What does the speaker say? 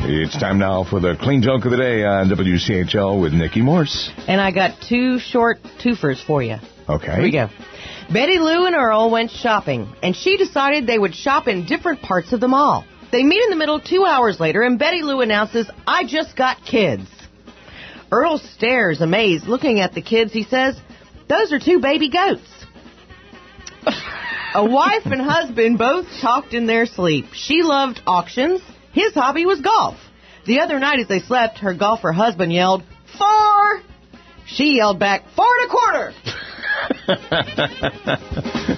It's time now for the Clean Joke of the Day on WCHL with Nikki Morse. And I got two short twofers for you. Okay. Here we go. Betty Lou and Earl went shopping, and she decided they would shop in different parts of the mall. They meet in the middle 2 hours later, and Betty Lou announces, "I just got kids." Earl stares, amazed, looking at the kids. He says, "Those are 2 baby goats." A wife and husband both talked in their sleep. She loved auctions. His hobby was golf. The other night as they slept, her golfer husband yelled, "4!" She yelled back, "4 1/4!"